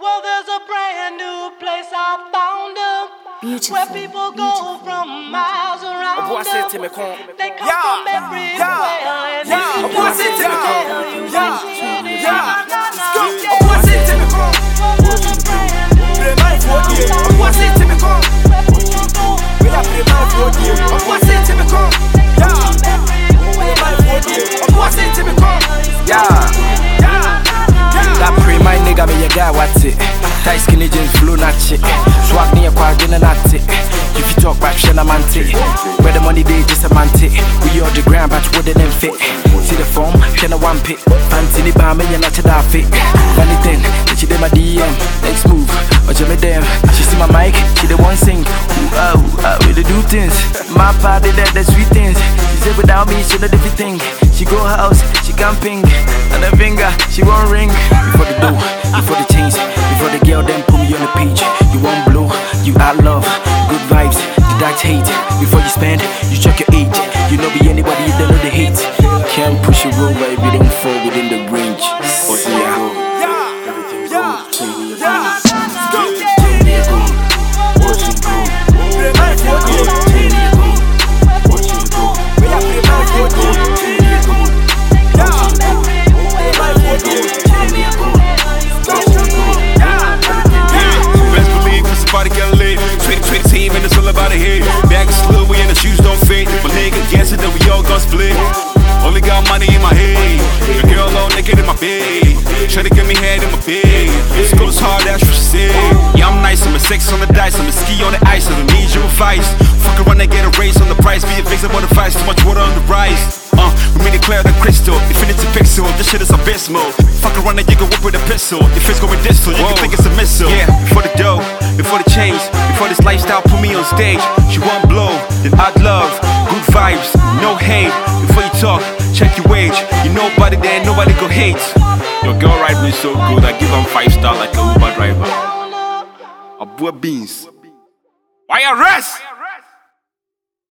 Well, there's a brand new place I found where people go from miles around. They come from everywhere and that pre my nigga me your guy what's it? Tight skinny jeans flow not shit. Swag near quad in a nut it. If you talk rap shit I'm anti. Where the money they just a manti. We all the ground but wouldn't fit. See the form, can a one pit. Fancy the bar me and not that fit. Funny thing, she did my DM. Next move, watch me damn. She see my mic, she the one sing. We the do things. My party that the sweet things. She said without me she know different thing. She go house, she camping. And a finger, she won't ring. Before the dough, before the chains, before the girl then put me on the page. You won't blow, you out love, good vibes, deduct hate. Before you spend, you check your age. You know be anybody, you don't know the hate. Can't push it over if you don't fall within the range. Oh yeah, everything goes. Only got money in my head. The girl all naked in my bed. Try to get me head in my bed. This goes hard, that's what she said. Yeah, I'm nice, I'm a sex on the dice, I'm a ski on the ice, I don't need your advice. Fuck around and get a raise on the price. Be a fix about the vice, too much water on the rise. We made it clear the crystal, infinity pixel. This shit is abysmal. Fuck around and you can whip with a pistol. If it's going distal, you can think it's a missile. Yeah, before the dough, before the change, before this lifestyle put me on stage. She won't blow, then I'd love. Good vibes, no hate. Before you talk, check your wage. You nobody there, nobody go hate. Your girl ride me so good, I give them 5 star like a Uber driver. A boy beans. Why arrest?